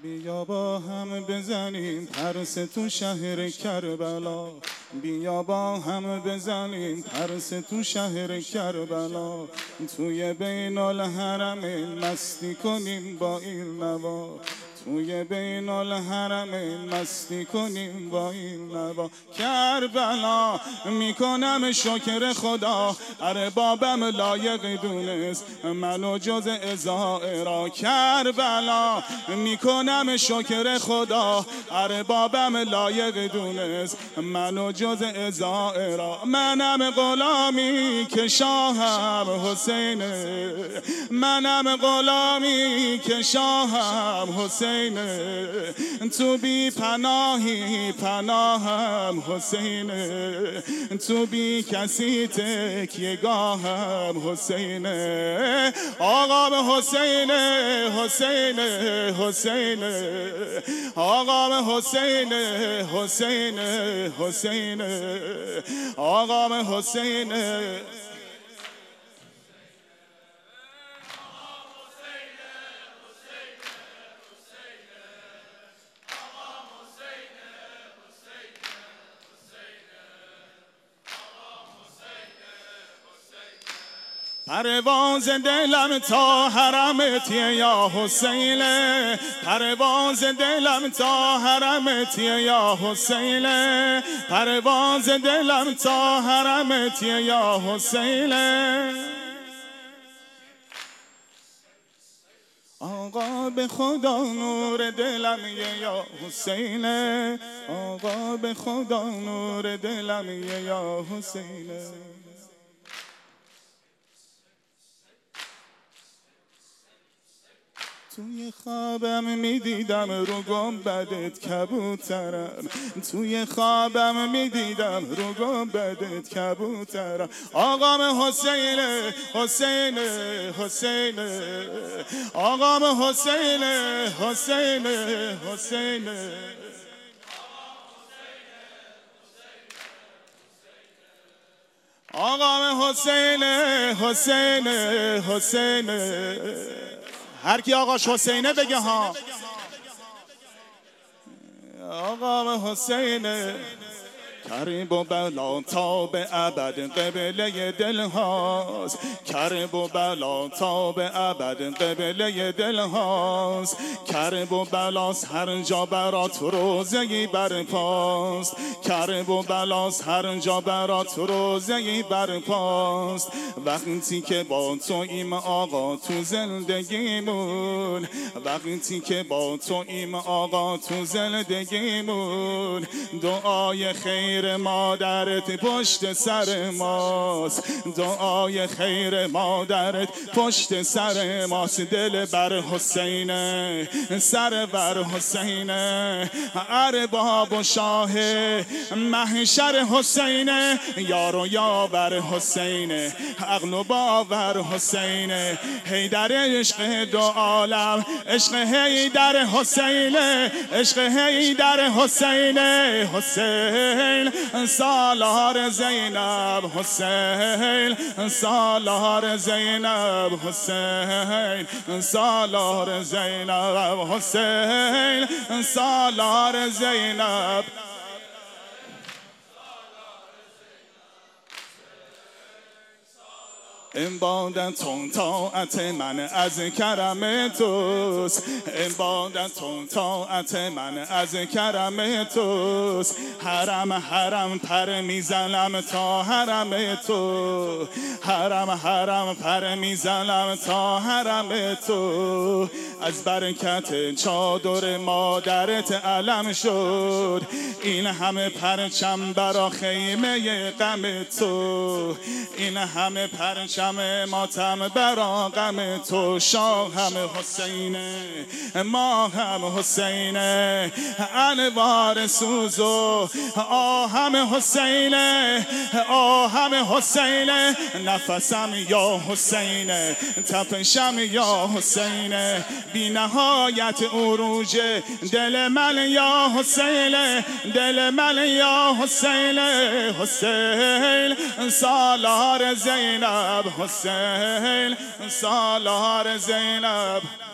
بیا با هم بزنیم ترس تو شهر کربلا، بیا با هم بزنیم ترس تو شهر کربلا، توی بین الحرمین مستی کنیم با این نوا، توی بین الحرمین مستی کنیم با این نوا. کربلا میکنم شکر خدا، اربابم لایق دونست منو جز ازائه را. کربلا میکنم شکر خدا، اربابم لایق دونست منو جز ازائه را. منم غلامی که شاهم حسینه، منم غلامی که شاهم حسینه، تو بی پناهی پناهم حسینه، تو بی کسی تکیه گاهم حسینه. آقام حسینه حسینه حسینه، آقام حسینه حسینه حسینه، آقام حسینه. پرواز دلم تا حرمتیه یا حسینه، پرواز دلم تا حرمتیه یا حسینه، پرواز دلم تا حرمتیه یا حسینه. آقا به خدا نور دلم یا حسینه، آقا به خدا نور دلم یا حسینه. توی خوابم میدیدم رو گنبدت کبوترم، توی خوابم میدیدم رو گنبدت کبوترم. آقام حسینه حسینه حسینه، آقام حسینه حسینه حسینه، آقام حسینه حسینه حسینه. هر کی آقاش حسینه بگه ها. آقام حسینه کرب و بلا تا به ابد قبله دل هاست، کرب و بلا تا به ابد قبله دل هاست، کرب و بلاس هر جا برات روزه‌ای برپاست، کرب و بلاس هر جا برات روزه‌ای برپاست. وقتی که با تو ایم آقا تو زندگیمون، وقتی که با تو ایم آقا تو زندگیمون، دعای خیر مادرت پشت سر ماست، دعای خیر مادرت پشت سر ماست. دل بر حسینه سر بر حسینه، ارباب و شاه محشر حسینه، یار و یاور حسینه، عقل و باور حسینه. حیدر عشق دو عالم، عشق حیدر حسینه، عشق حیدر حسینه. حسین سالار زینب، حسین سالار زینب، حسین سالار زینب، حسین سالار زینب. عبادتون طاعت من از کرم توست، عبادتون طاعت من از کرم توست. حرم حرم پر میزنم تا حرم تو، حرم حرم پر میزنم تا حرم تو. از برکت چادر مادرت علم شد این همه پرچم برا خیمه غم تو، این همه پرچم ماتم برا غم تو. شاهم حسینه ما هم حسینه، انوار سوز و آهم حسینه، آهم حسینه. نفسم یا حسینه، تپشم یا حسینه، بی نهایت عروج دل من یا حسینه، دل من یا حسینه. حسین سالار زینب، حسین سالار زینب.